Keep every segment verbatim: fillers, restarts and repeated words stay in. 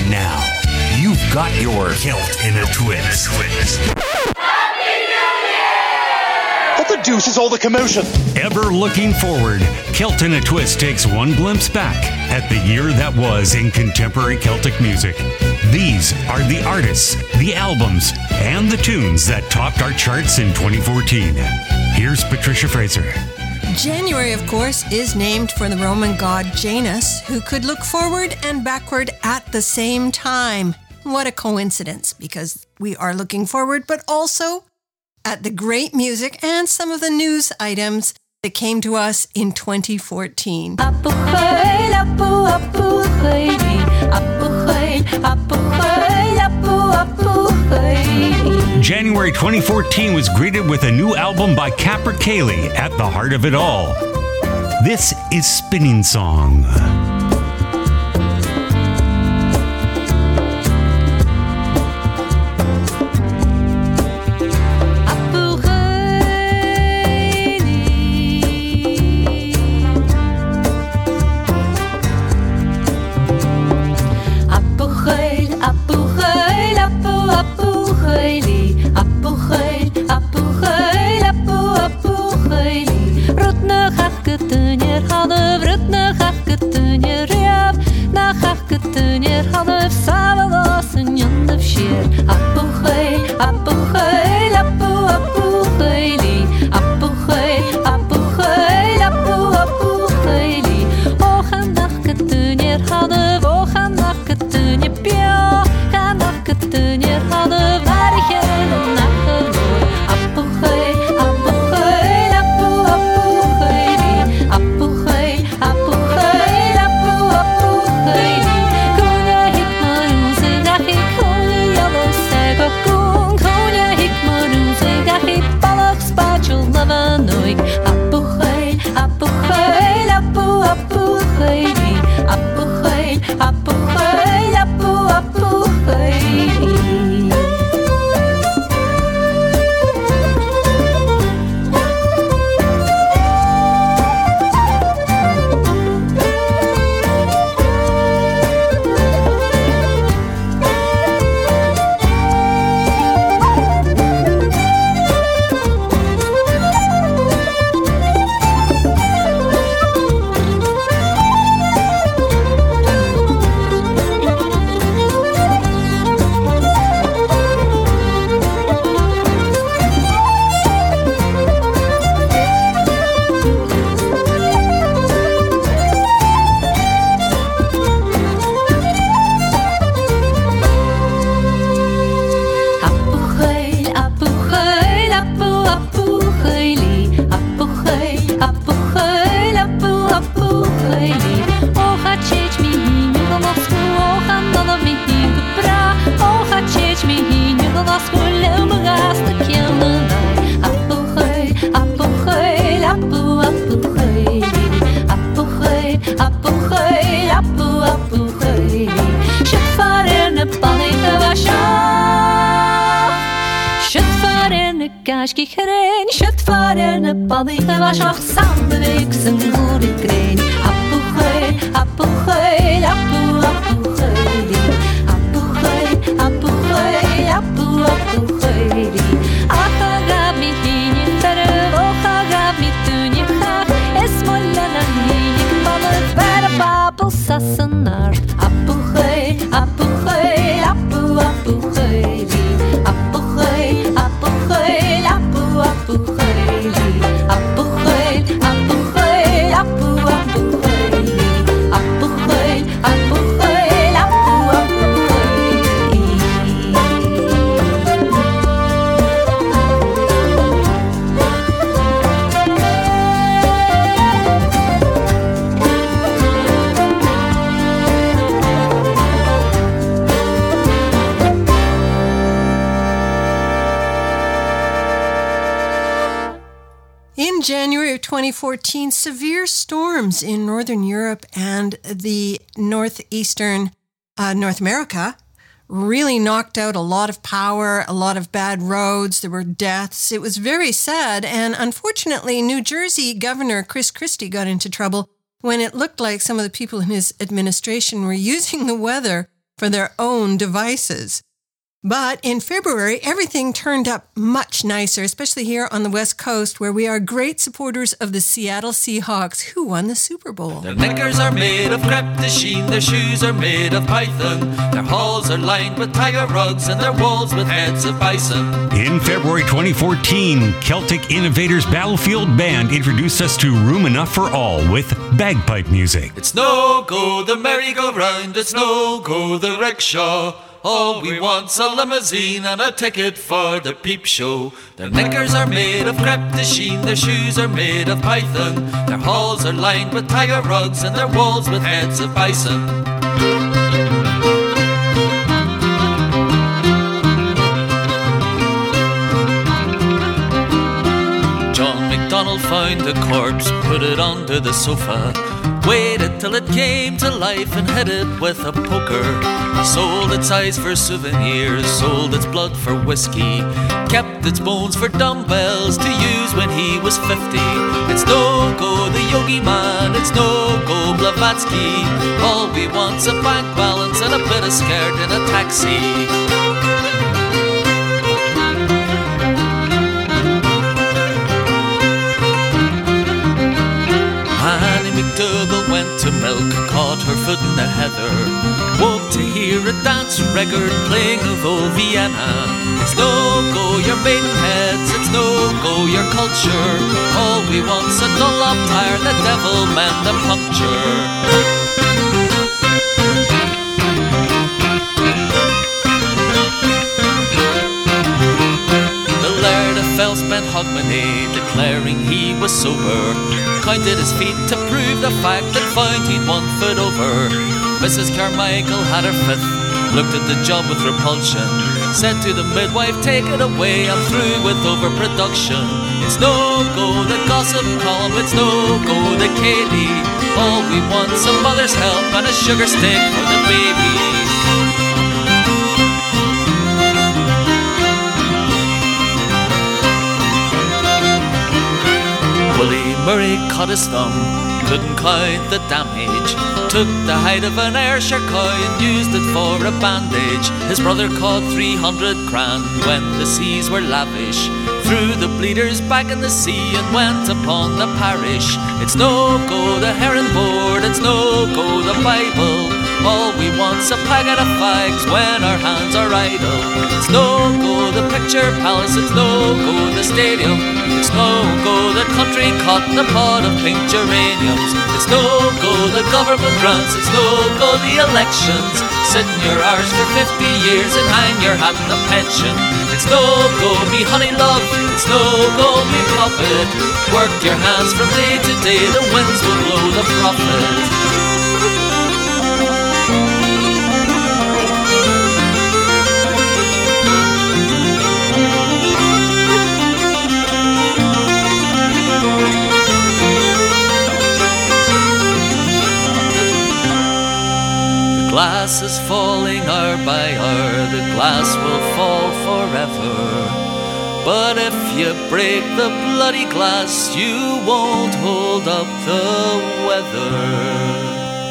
And now, you've got your Kilt in a Twist. What the deuce is all the commotion? Ever looking forward, Kilt in a Twist takes one glimpse back at the year that was in contemporary Celtic music. These are the artists, the albums, and the tunes that topped our charts in twenty fourteen. Here's Patricia Fraser. January, of course, is named for the Roman god Janus, who could look forward and backward at the same time. What a coincidence, because we are looking forward, but also at the great music and some of the news items that came to us in twenty fourteen. January twenty fourteen was greeted with a new album by Capercaillie at the heart of it all. This is Spinning Song. In January of twenty fourteen, severe storms in Northern Europe and the northeastern uh, North America really knocked out a lot of power, a lot of bad roads. There were deaths. It was very sad. And unfortunately, New Jersey Governor Chris Christie got into trouble when it looked like some of the people in his administration were using the weather for their own devices. But in February, everything turned up much nicer, especially here on the West Coast, where we are great supporters of the Seattle Seahawks, who won the Super Bowl. Their knickers are made of crepe de chine, their shoes are made of python, their halls are lined with tiger rugs, and their walls with heads of bison. In February twenty fourteen, Celtic Innovators Battlefield Band introduced us to Room Enough for All with bagpipe music. It's no go the merry-go-round, it's no go the rickshaw. All we want's a limousine and a ticket for the peep show. Their knickers are made of crepe de chine, their shoes are made of python, their halls are lined with tiger rugs, and their walls with heads of bison. John MacDonald found a corpse, put it under the sofa, waited till it came to life and hit it with a poker. Sold its eyes for souvenirs, sold its blood for whiskey, kept its bones for dumbbells to use when he was fifty. It's no go the yogi man, it's no go Blavatsky. All we want's a bank balance and a bit of skirt in a taxi. McDougall went to milk, caught her foot in the heather, woke to hear a dance record playing of old Vienna. It's no go your maidenheads, it's no go your culture. All we want's a Dunlop tire, the devil mend a puncture. Spent Hogmanay, declaring he was sober, counted his feet to prove the fact that found he'd one foot over. Missus Carmichael had her fifth, looked at the job with repulsion, said to the midwife, take it away, I'm through with overproduction. It's no go the gossip column, it's no go the Kaylee. All we want's a mother's help and a sugar stick for the baby. Willie Murray cut his thumb, couldn't count the damage, took the height of an Ayrshire cow and used it for a bandage. His brother caught three hundred grand when the seas were lavish, threw the bleeders back in the sea and went upon the parish. It's no go the herring board, it's no go the Bible. All we want's a packet of fags when our hands are idle. It's no go the picture palace, it's no go the stadium, it's no go the country cot, the pot of pink geraniums. It's no go the government grants, it's no go the elections. Sit in your arse for fifty years and hang your hat in the pension. It's no go me honey love, it's no go me puppet. Work your hands from day to day, the winds will blow the profit. Glass is falling hour by hour, the glass will fall forever. But if you break the bloody glass, you won't hold up the weather.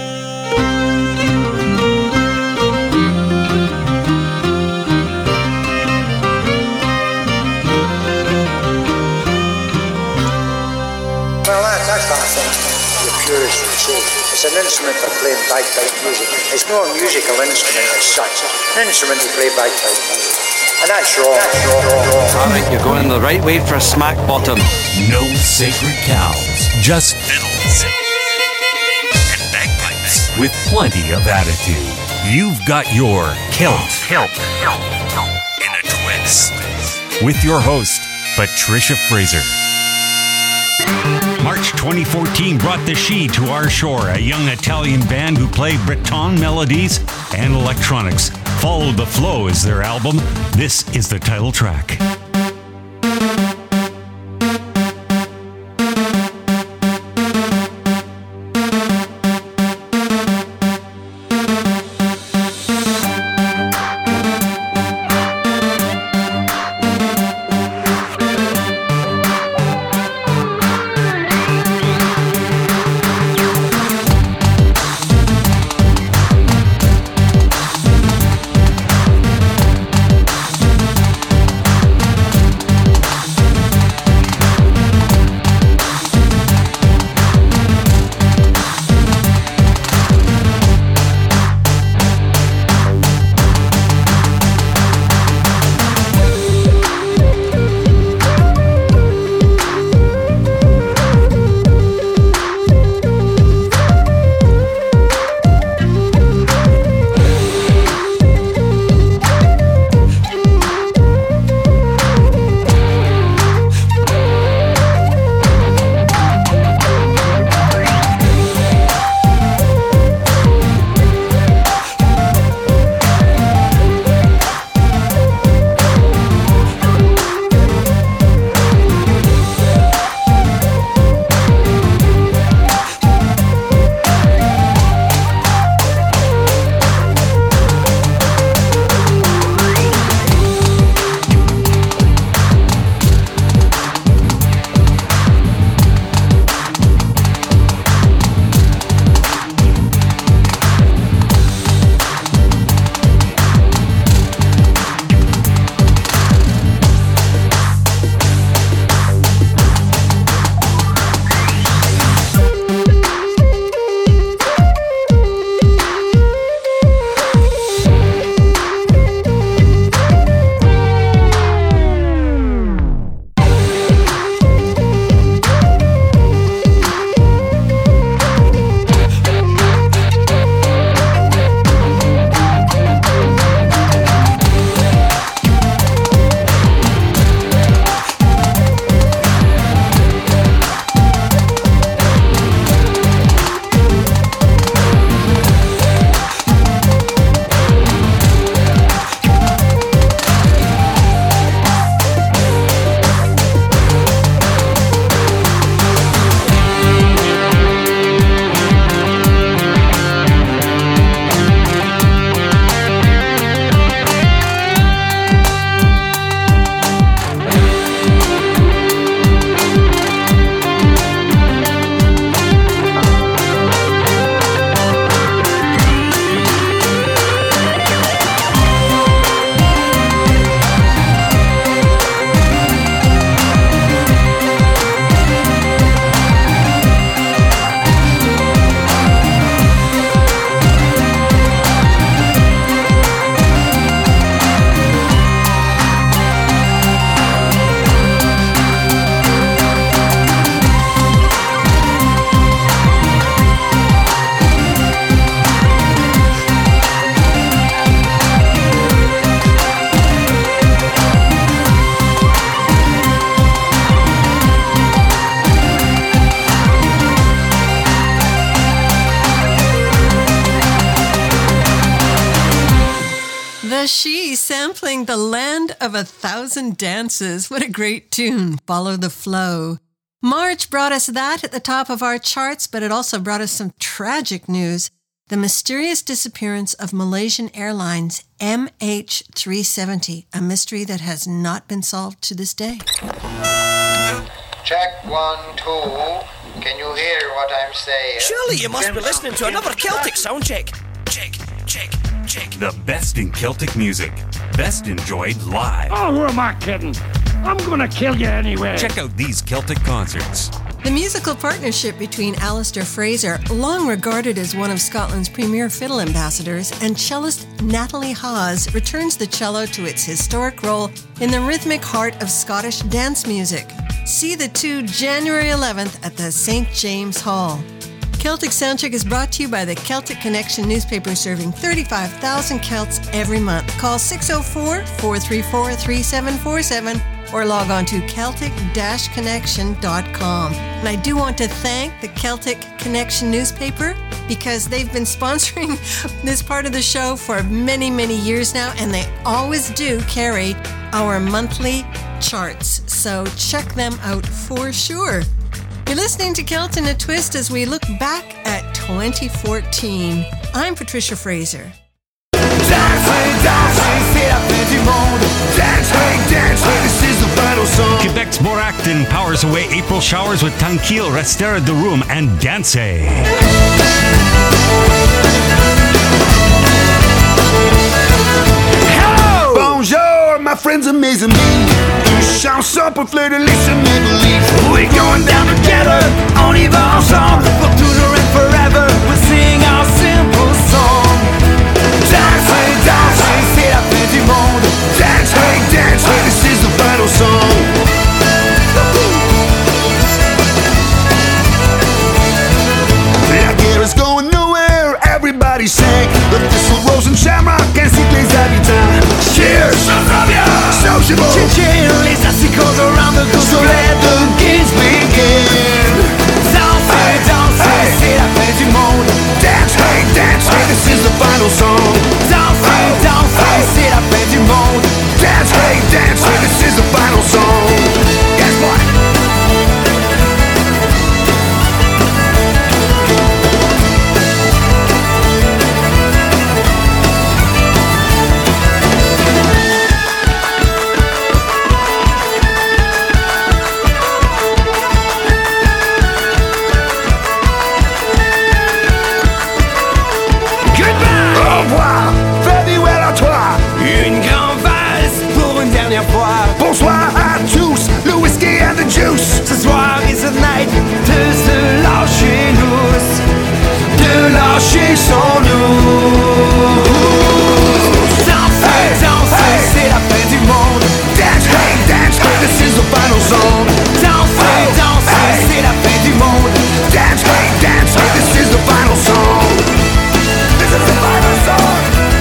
Well, that, that's what I think the purists would say. It's an instrument for playing bagpipe music. It's not a musical instrument as such. It's an instrument to play bagpipe music. And that's wrong. That's wrong, wrong, wrong. All right, you're going the right way for a smack bottom. No sacred cows, just fiddles and bagpipes with plenty of attitude. You've got your Kilt Kilt in a twist with your host, Patricia Fraser. March twenty fourteen brought the She to our shore, a young Italian band who play Breton melodies and electronics. Follow the Flow is their album. This is the title track. The She sampling The Land of a Thousand Dances. What a great tune. Follow the Flow. March brought us that at the top of our charts, but it also brought us some tragic news. The mysterious disappearance of Malaysian Airlines M H three seventy, a mystery that has not been solved to this day. Check one, two. Can you hear what I'm saying? Surely you must be listening to another Celtic sound check. Check, check, check. The best in Celtic music. Best enjoyed live. Oh, who am I kidding? I'm gonna kill you anyway. Check out these Celtic concerts. The musical partnership between Alistair Fraser, long regarded as one of Scotland's premier fiddle ambassadors, and cellist Natalie Hawes returns the cello to its historic role in the rhythmic heart of Scottish dance music. See the two January eleventh at the Saint James Hall. Celtic Soundcheck is brought to you by the Celtic Connection newspaper, serving thirty-five thousand Celts every month. Call six oh four, four three four, three seven four seven or log on to Celtic Connection dot com. And I do want to thank the Celtic Connection newspaper because they've been sponsoring this part of the show for many, many years now, and they always do carry our monthly charts. So check them out for sure. You're listening to Celt in a Twist as we look back at twenty fourteen. I'm Patricia Fraser. Quebec's Moracton powers away April showers with Tranquille, Restera de Room, and Danse. Hello! Bonjour, my friends amazing me. Chanson pour fleur de lys and believe. We're going down together, on y va ensemble. For toujours and forever, we'll sing our simple song. Dance, hey, dance, hey, c'est la fin du monde. Dance, hey, dance, hey, this is the final song. La guerre is going nowhere, everybody sing. The thistle, rose and shamrock, ainsi que les habitants. Cheers! Sociable! Chin-chin! Les assicos around the globe, so let the games begin. Dansez, dansez, c'est la fin du monde. Dance, hey, dance, hey, this is the final song. Dansez, dansez, c'est la fin du monde. Dance, hey, dance, hey, this is the final song. Guess what? Bonsoir à tous, le whisky and the juice. Ce soir is the night de se lâcher loose, de lâcher son loose. Dansez, dansez, c'est la fin du monde. Dance, hey, dance, hey, this is the final song. Dansez, dansez, c'est la fin du monde. Dance, hey, dance, hey, this is the final song. This is the final song.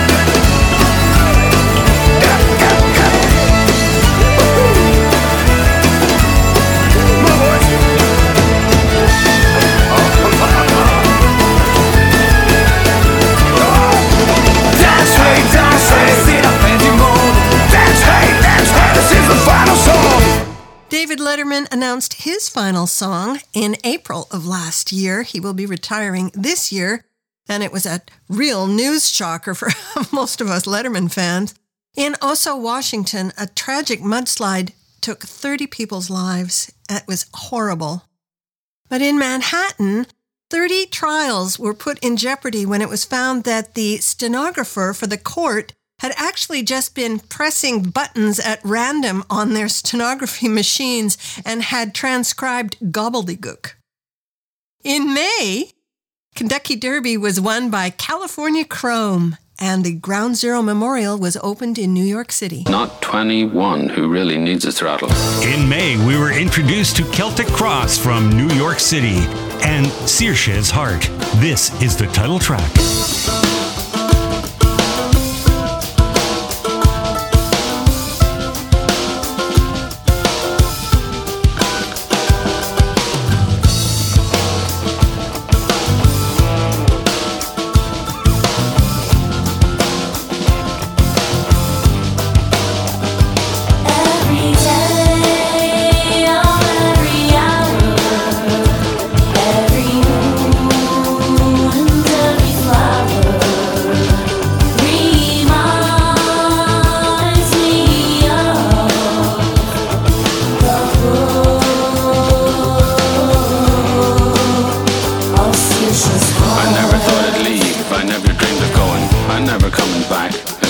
David Letterman announced his final song in April of last year. He will be retiring this year, and it was a real news shocker for most of us Letterman fans. In Oso, Washington, a tragic mudslide took thirty people's lives. It was horrible. But in Manhattan, thirty trials were put in jeopardy when it was found that the stenographer for the court had actually just been pressing buttons at random on their stenography machines and had transcribed gobbledygook. In May, Kentucky Derby was won by California Chrome, and the Ground Zero Memorial was opened in New York City. Not twenty-one who really needs a throttle. In May, we were introduced to Celtic Cross from New York City and Saoirse's Heart. This is the title track.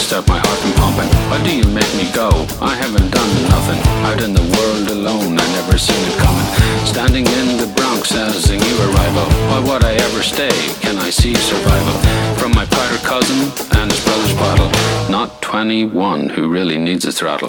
stop my heart from pumping. Why do you make me go? I haven't done nothing. Out in the world alone, I never seen it coming. Standing in the Bronx as a new arrival. Why would I ever stay? Can I see survival? From my powder cousin and his brother's bottle. Not twenty-one who really needs a throttle.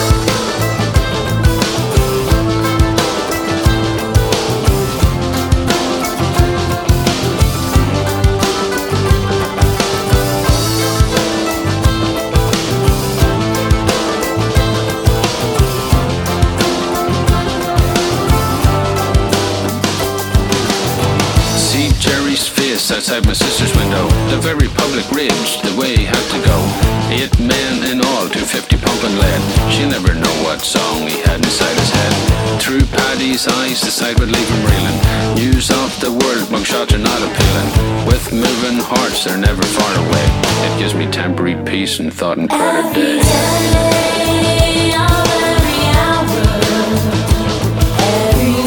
Outside my sister's window, the very public ridge, the way he had to go. Eight men in all, two fifty pumping lead. She'll never know what song he had inside his head. Through Paddy's eyes, the sight would leave him reeling. News of the world, mugshots are not appealing. With moving hearts, they're never far away. It gives me temporary peace and thought and credit day. Day of every hour, every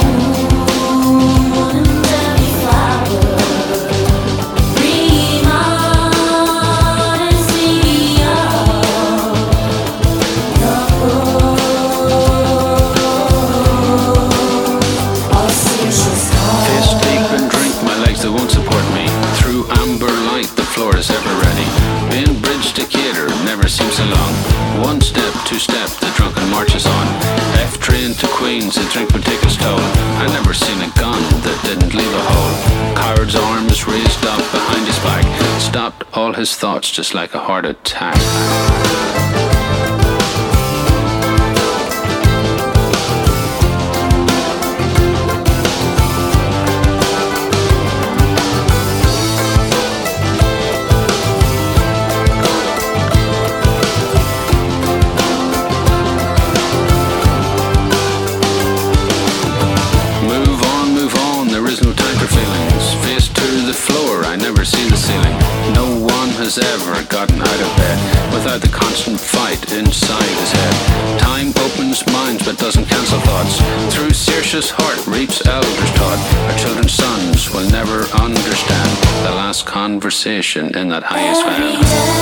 is ever ready. Being bridge to Cater never seems so long. One step, two step, the drunken marches on. F train to Queens, the drink would take its toll. I never seen a gun that didn't leave a hole. Coward's arms raised up behind his back, stopped all his thoughts just like a heart attack. Ever gotten out of bed without the constant fight inside his head. Time opens minds but doesn't cancel thoughts. Through Saoirse's heart reaps elders taught. Our children's sons will never understand the last conversation in that highest van.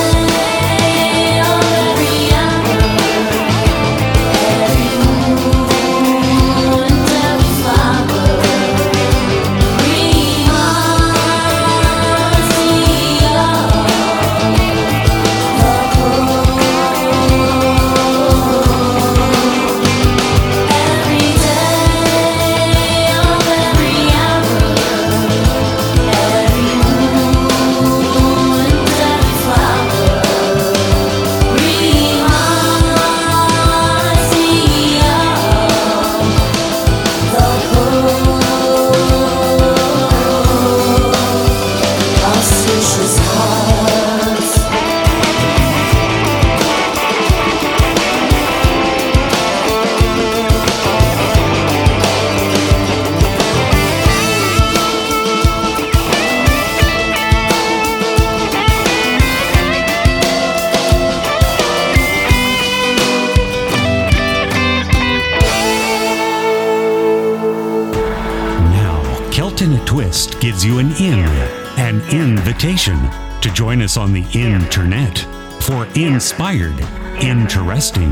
Gives you an in, an invitation to join us on the internet for inspired, interesting,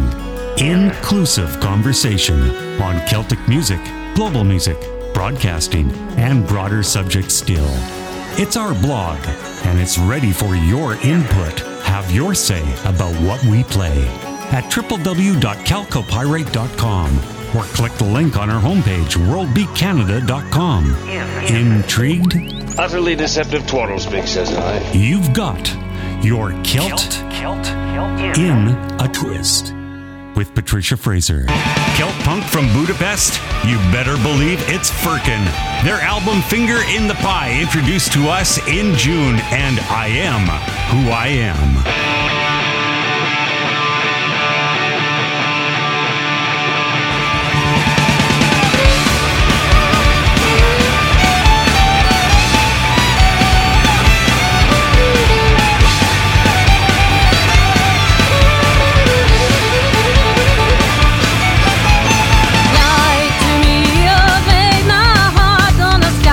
inclusive conversation on Celtic music, global music, broadcasting, and broader subjects still. It's our blog, and it's ready for your input. Have your say about what we play at w w w dot calcopyrite dot com. Or click the link on our homepage, world beat canada dot com. Intrigued? Utterly deceptive twaddlespeak, says I. You've got your Celt, Celt, Celt, Celt in a Twist with Patricia Fraser. Celt punk from Budapest? You better believe it's Firkin. Their album Finger in the Pie introduced to us in June, and I Am Who I Am.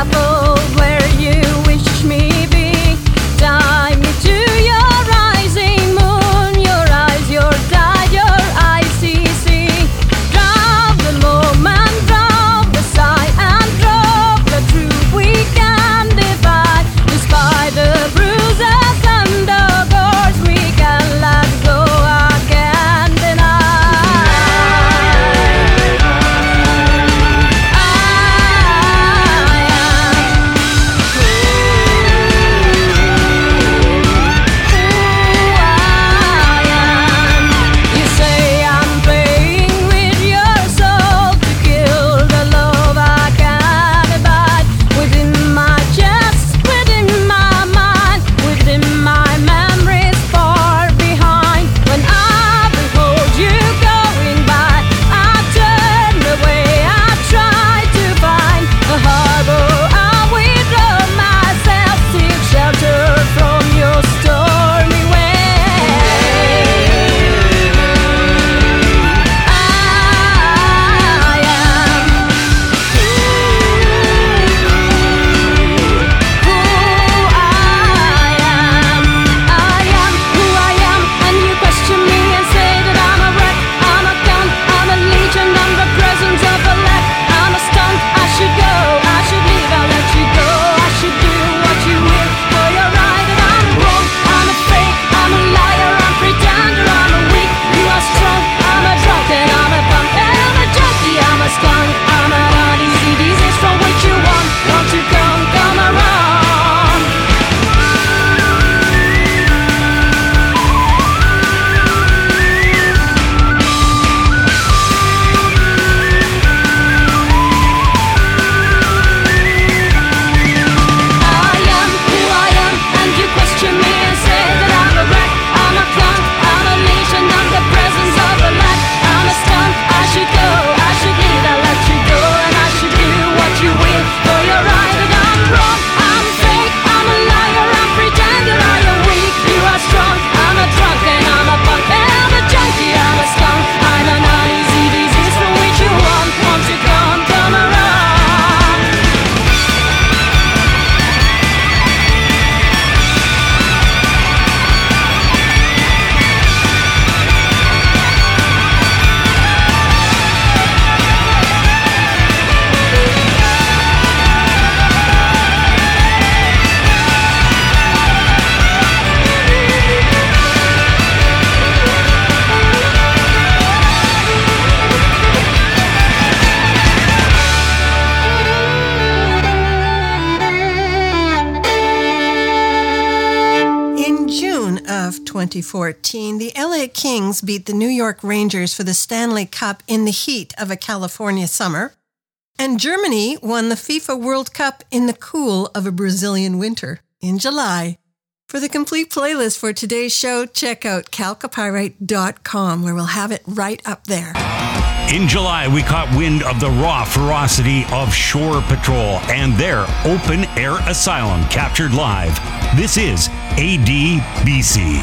Where you wish me be, tie me to your rising twenty fourteen, the L A Kings beat the New York Rangers for the Stanley Cup in the heat of a California summer, and Germany won the FIFA World Cup in the cool of a Brazilian winter in July. For the complete playlist for today's show, check out calcopyrite dot com, where we'll have it right up there. In July, we caught wind of the raw ferocity of Shore Patrol and their open-air asylum captured live. This is A D B C.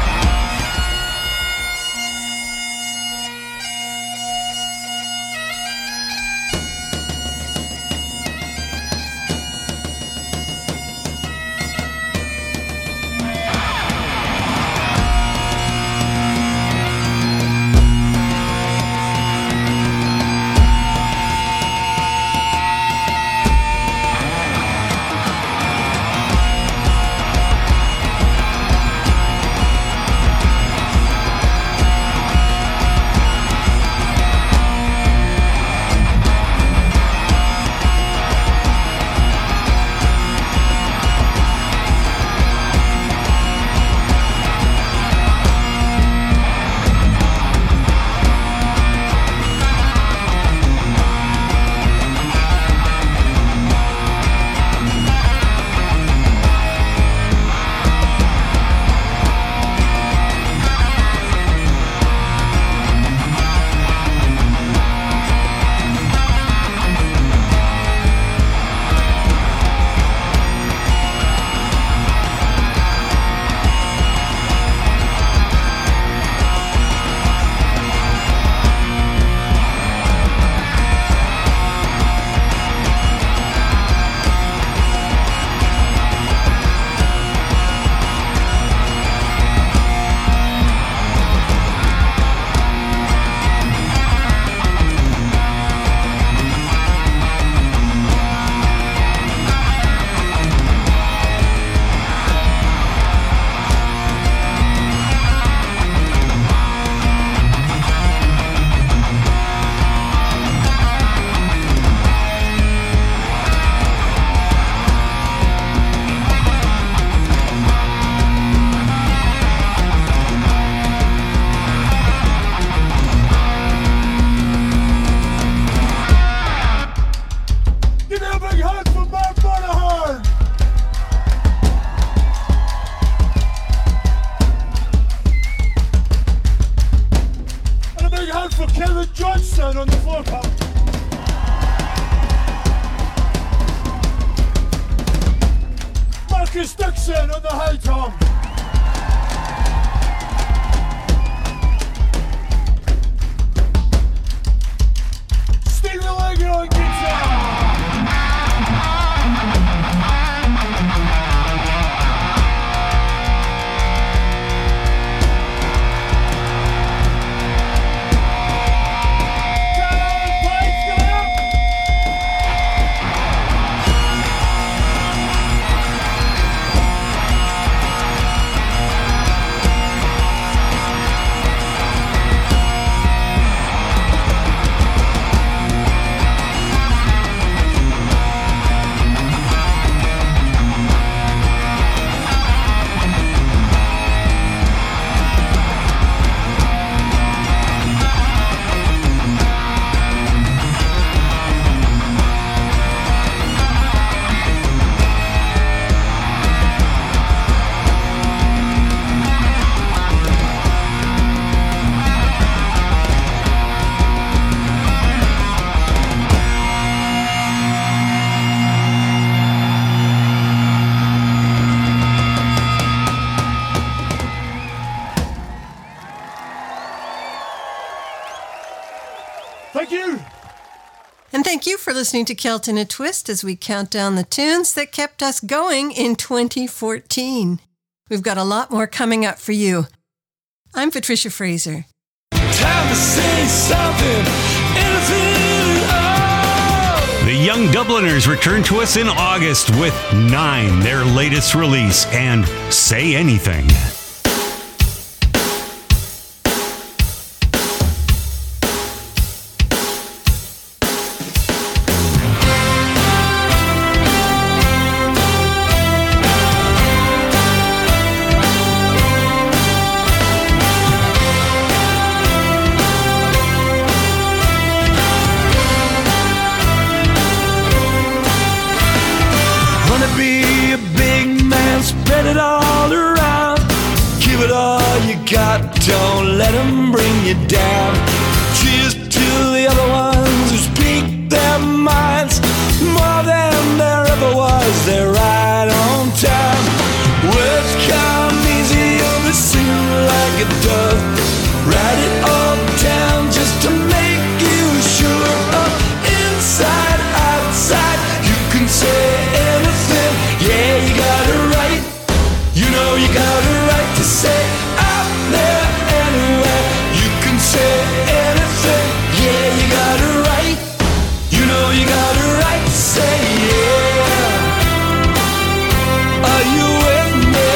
Thank you for listening to Celt in a Twist as we count down the tunes that kept us going in twenty fourteen. We've got a lot more coming up for you. I'm Patricia Fraser. Time to say something, anything at all. The Young Dubliners return to us in August with Nine, their latest release, and Say Anything. let them bring you down. Cheers to the other ones who speak their minds. More than there ever was, they're right on time. Words come easy, you'll be singing like a dove. Write it all down just to make you sure. Up, inside, outside, you can say anything. Yeah, you got it right. You know you got a right to say out there anywhere. You can say anything. Yeah, you got it right. You know you got a right to say yeah. Are you with me?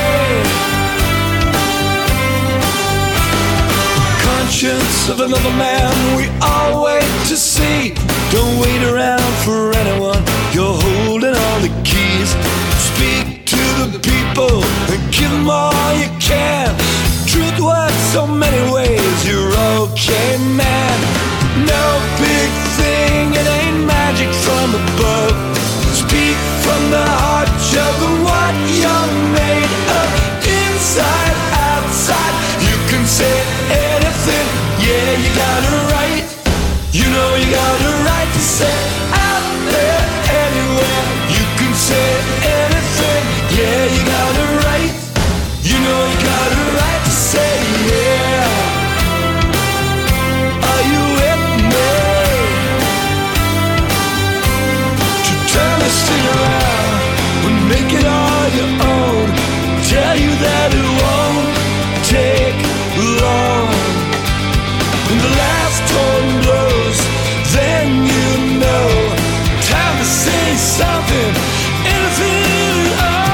Conscience of another man we all wait to see. Don't wait around for anyone. You're holding all the keys. Speak to the people and give them all you can. Truth works so many ways. You're okay, man. No big thing, it ain't magic from above. Speak from the heart, show them what you're made of. Inside, outside, you can say anything. Yeah, you got it right. You know you got a right to say out there anywhere. You can say anything. Yeah, you got it right. You know you got a right to say yeah. Are you with me? To turn this thing around and make it all your own. Tell you that it won't take long. When the last horn blows, then you know. Time to say something, anything at all.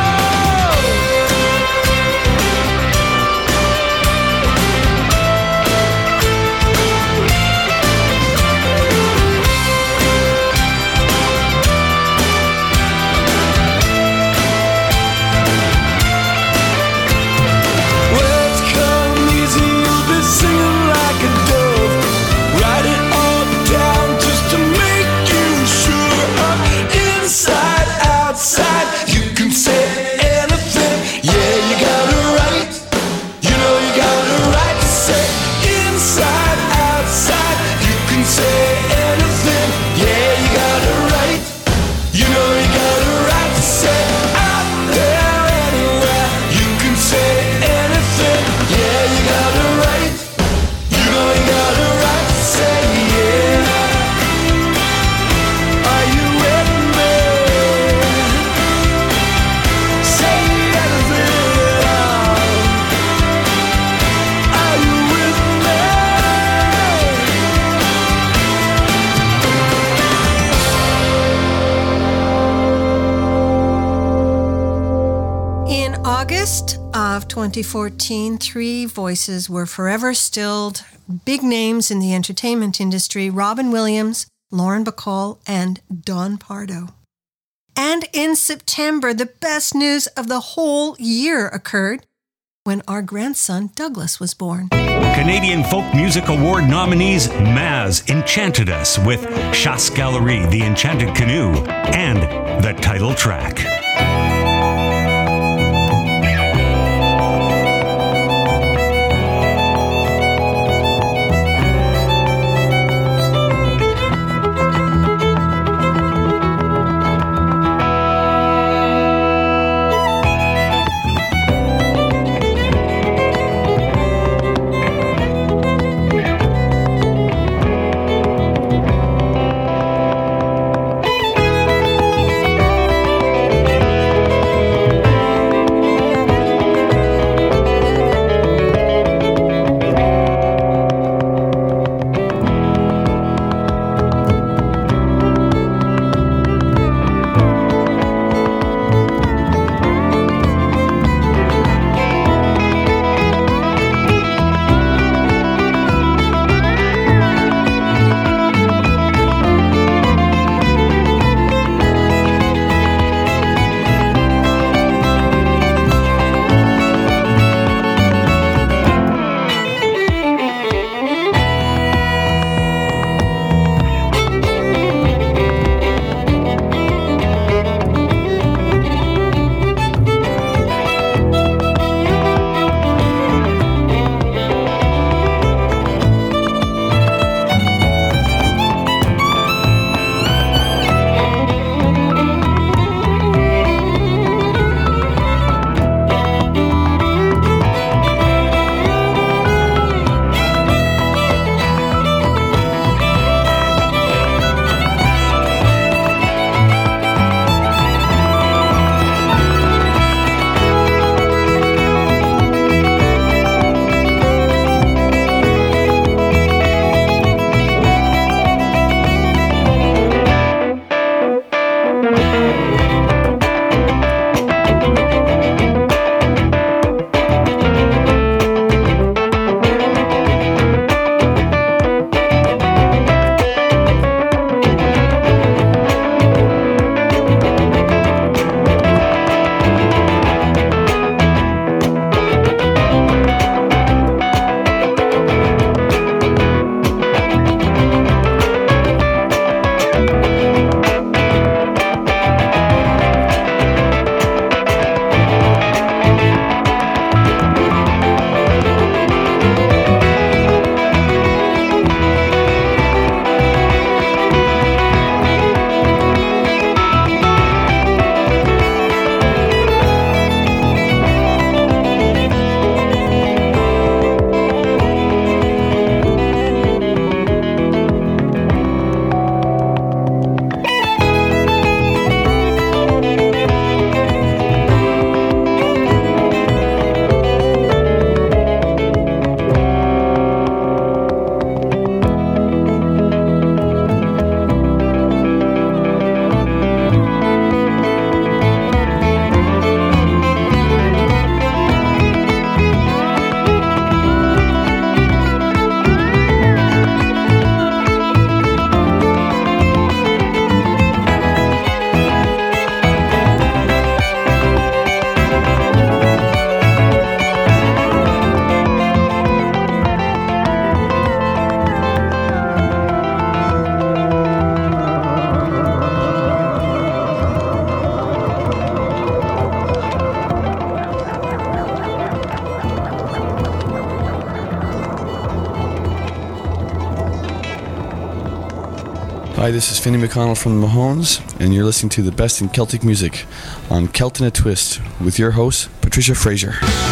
Words come easy, you'll be singing like a dove. Write it all down just to make you sure. Up, inside, outside, you can say anything. Yeah, you got it right. You know you got it right to say inside, outside, you can say anything. Yeah, you got it right. You know you got it right to say out there anywhere. You can say anything. Yeah, you got it right. You know you got it right to say yeah. Are you with me? Say anything. Are you with me? In August of twenty fourteen, three voices were forever stilled, big names in the entertainment industry: Robin Williams, Lauren Bacall, and Don Pardo. And in September, the best news of the whole year occurred when our grandson Douglas was born. Canadian Folk Music Award nominees Maz enchanted us with Chasse Galerie, The Enchanted Canoe, and the title track. Hi, this is Finney McConnell from the Mahones, and you're listening to the best in Celtic music on Celt in a Twist with your host, Patricia Fraser.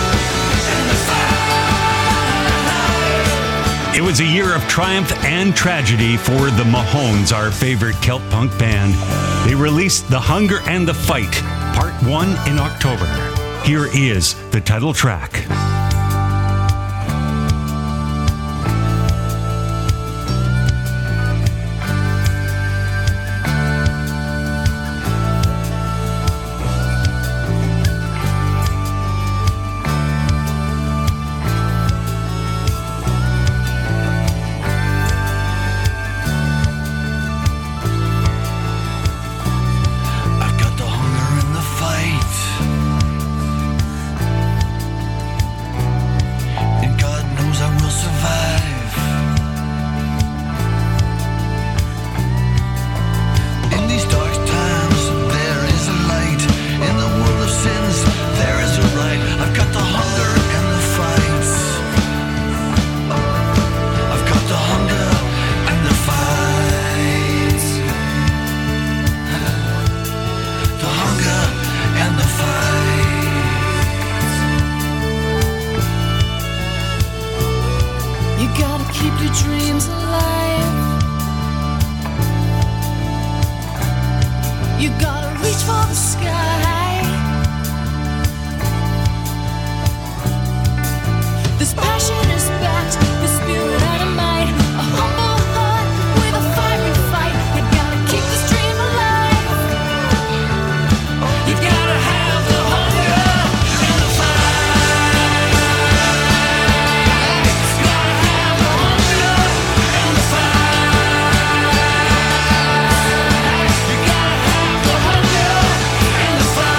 It was a year of triumph and tragedy for the Mahones, our favorite Celt punk band. They released The Hunger and the Fight, Part one in October. Here is the title track. The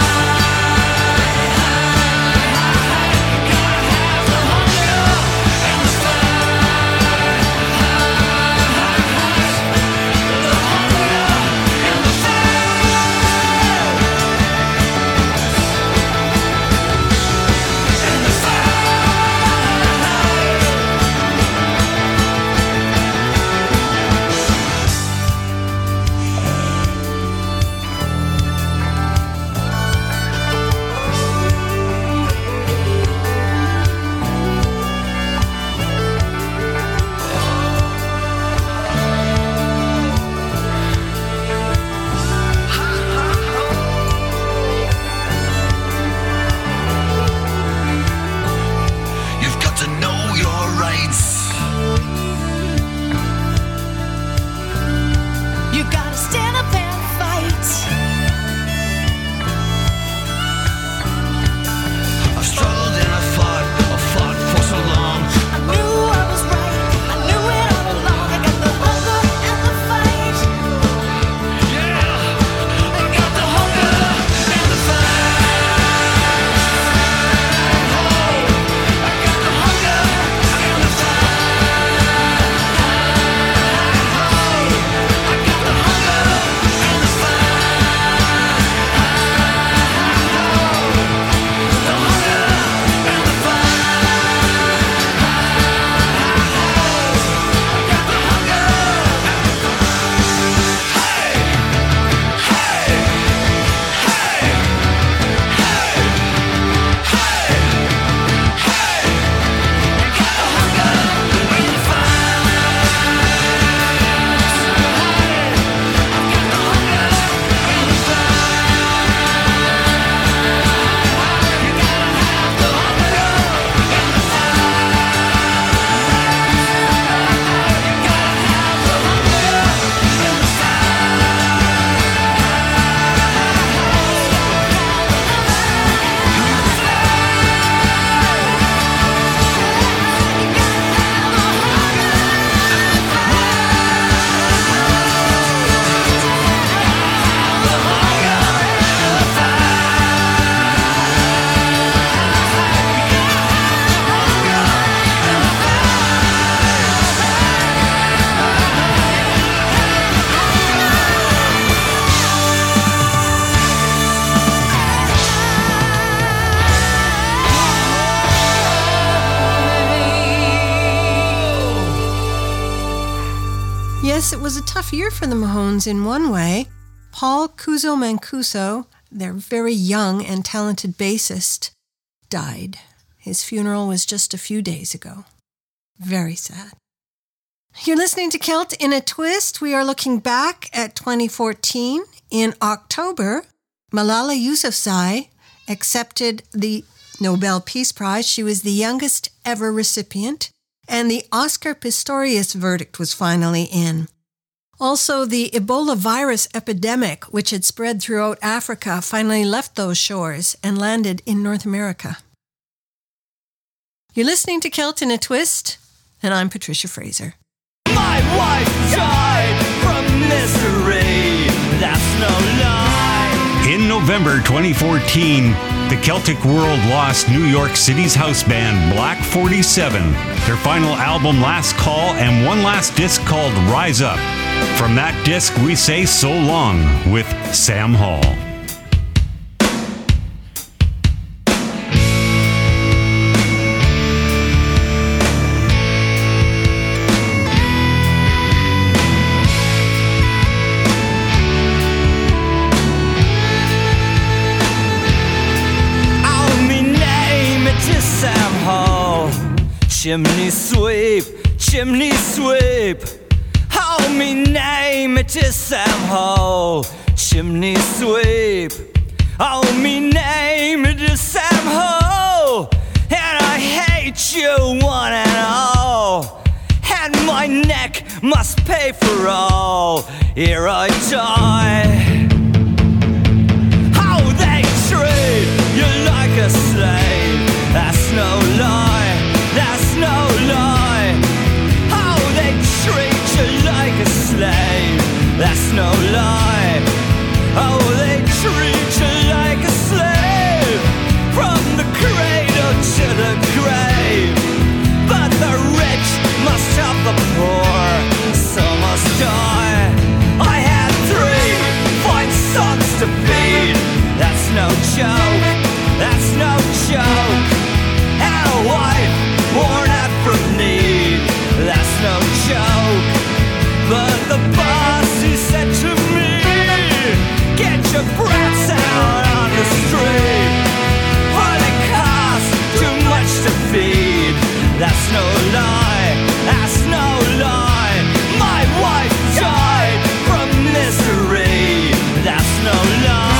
Yes, it was a tough year for the Mahones in one way. Paul Kuzo Mancuso, their very young and talented bassist, died. His funeral was just a few days ago. Very sad. You're listening to Celt in a Twist. We are looking back at twenty fourteen. In October, Malala Yousafzai accepted the Nobel Peace Prize. She was the youngest ever recipient, and the Oscar Pistorius verdict was finally in. Also, the Ebola virus epidemic, which had spread throughout Africa, finally left those shores and landed in North America. You're listening to Celt in a Twist, and I'm Patricia Fraser. My wife died from misery, that's no lie. In November twenty fourteen, the Celtic World lost New York City's house band Black forty-seven, their final album Last Call, and one last disc called Rise Up. From that disc, we say so long with Sam Hall. Chimney sweep, chimney sweep. Oh, me name it is Sam Hall. Chimney sweep. Oh, me name it is Sam Hall. And I hate you one and all. And my neck must pay for all. Here I die. How they treat you like a slave. That's no lie. That's no lie. How they treat you like a slave. That's no lie. Oh, they treat you like a slave. From the cradle to the grave. But the rich must help the poor. Some must die. I had three fine sons to feed. That's no joke. That's no joke. And a wife worn out from need, that's no joke. But the boss, he said to me, get your brats out on the street, for they cost too much to feed. That's no lie, that's no lie. My wife died from misery, that's no lie.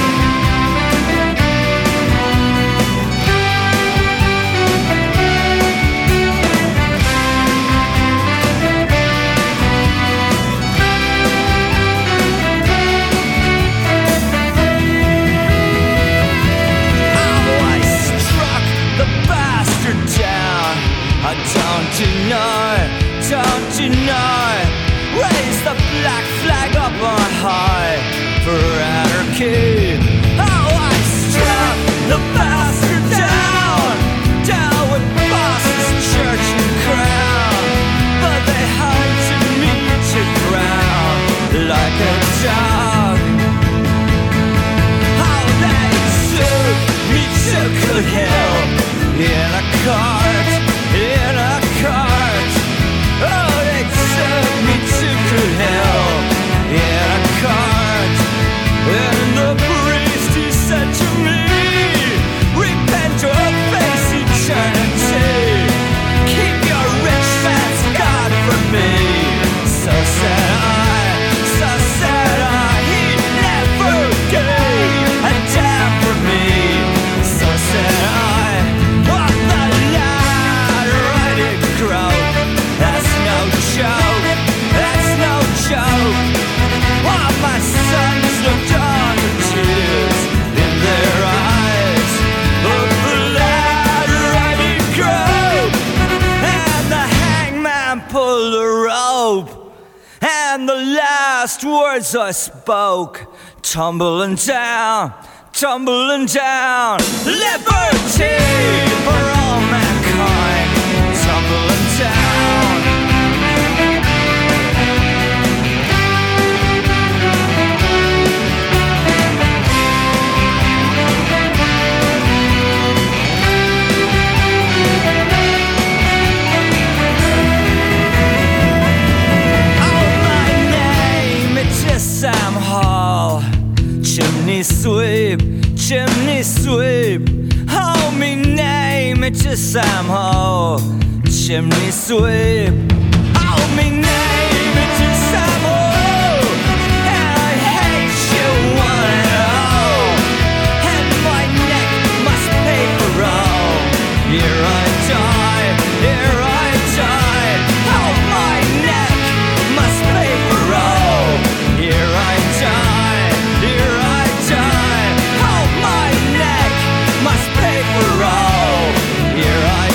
Don't deny, don't deny. Raise the black flag up on high for anarchy. Oh, I struck the bastard down, down with bosses, church and crown. But they hunted me to ground like a dog. How they took me to Good Hill in a cart. In a cart. Oh, they took me to Good Hill in a cart. And the priest, he said to me, repent or face eternity. Keep your rich man's God for me. So said I, so said I, he never gave a damn for me. So said I, what the that's no joke, that's no joke. While my sons looked on with tears in their eyes, but the lad riding crow, and the hangman pulled the rope, and the last words I spoke, tumbling down, tumbling down. Liberty for all mankind. Tumbling down. Oh, name is just Sam Ho, chimney sweep. Oh, me name is just Sam Ho, and I hate you one and all, and my neck must pay for all. Here I die, here I die. Oh, my neck must pay for all. Here I die, here I die. Oh, my neck must pay for all. Here I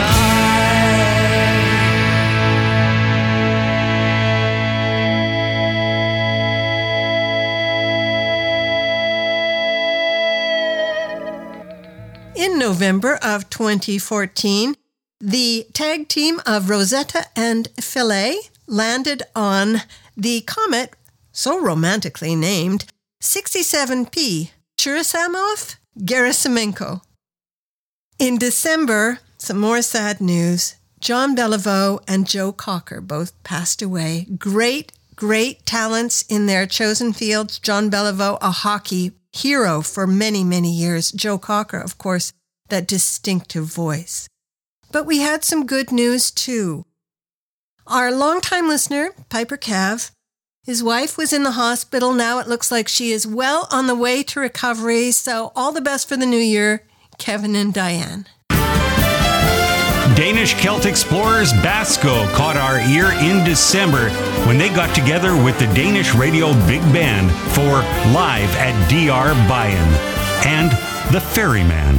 die. In November of twenty fourteen, the tag team of Rosetta and Philae landed on the comet, so romantically named, sixty-seven P, Churyumov-Gerasimenko. In December, some more sad news. John Beliveau and Joe Cocker both passed away. Great, great talents in their chosen fields. John Beliveau, a hockey hero for many, many years. Joe Cocker, of course, that distinctive voice. But we had some good news, too. Our longtime listener, Piper Cav, his wife was in the hospital. Now it looks like she is well on the way to recovery. So all the best for the new year, Kevin and Diane. Danish Celtic explorers Basco caught our ear in December when they got together with the Danish Radio Big Band for Live at D R Bayern and The Ferryman.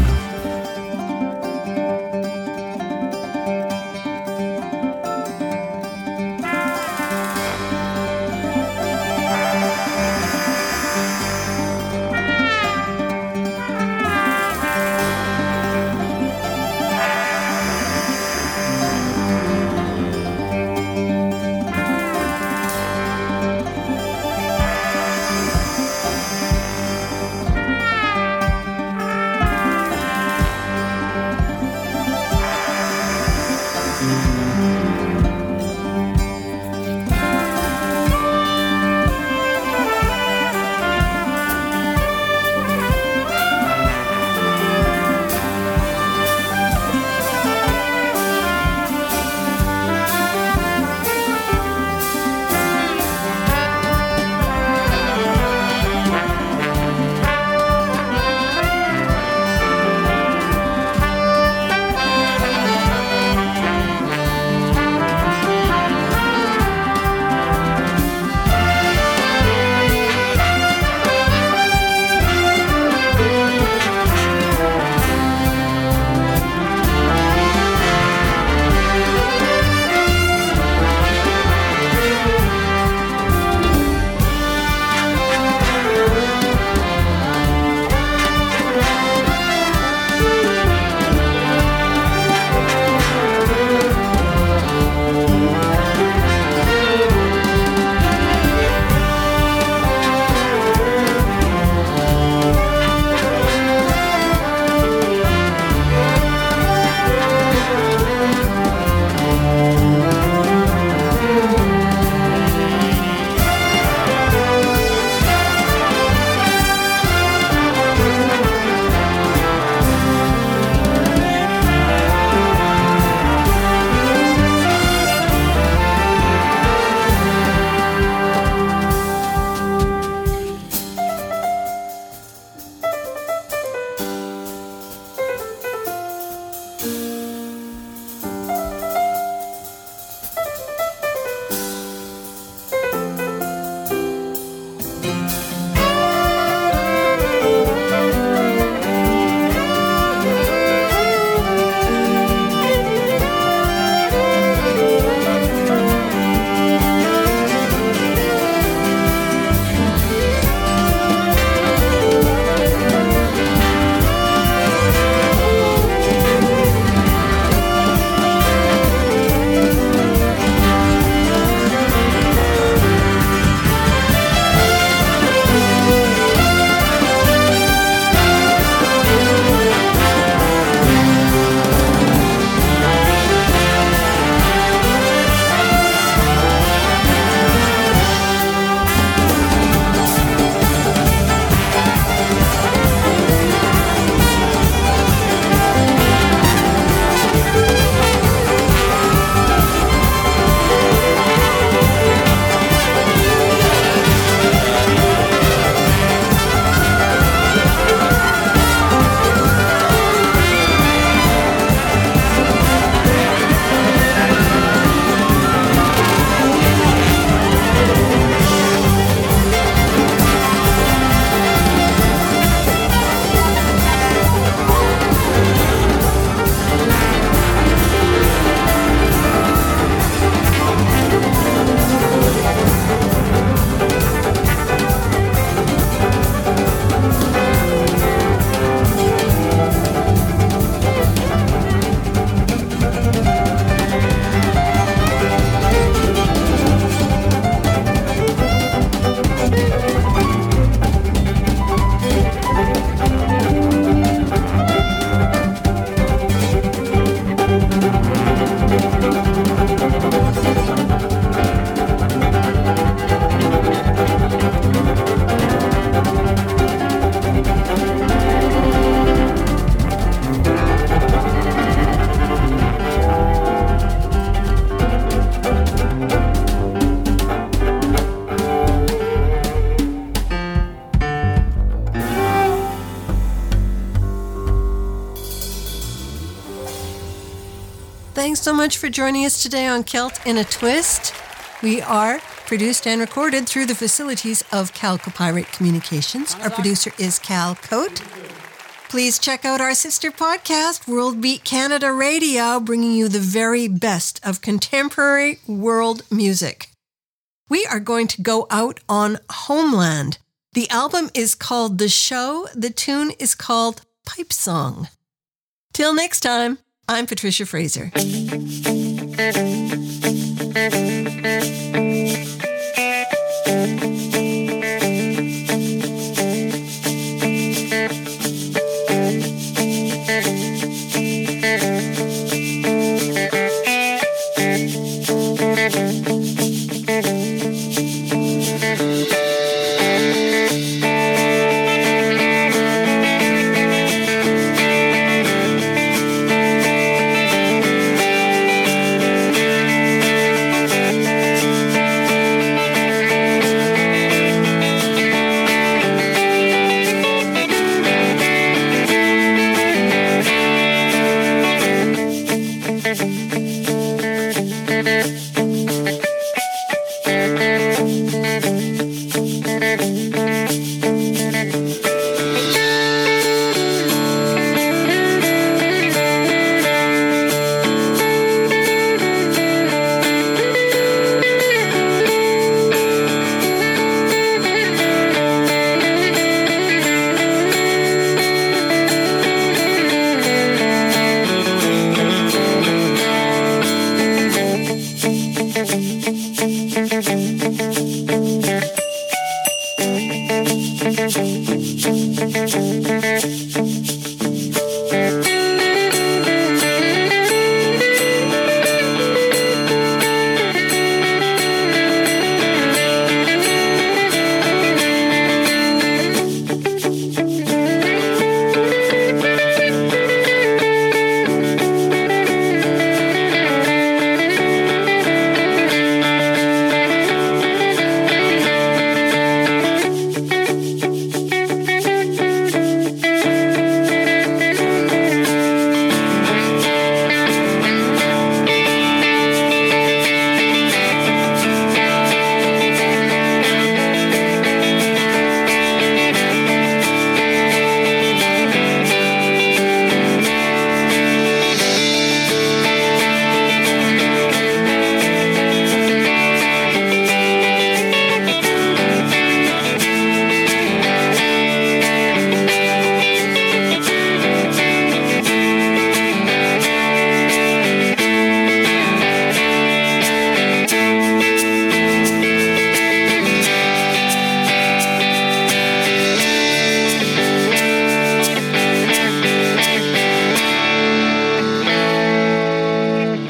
thanks so much for joining us today on Celt in a Twist. We are produced and recorded through the facilities of Calcopyrate Communications. Our producer is Cal Coate. Please check out our sister podcast, World Beat Canada Radio, bringing you the very best of contemporary world music. We are going to go out on Homeland. The album is called The Show. The tune is called Pipe Song. Till next time, I'm Patricia Fraser.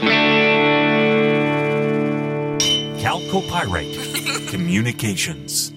Calcopyrate Communications.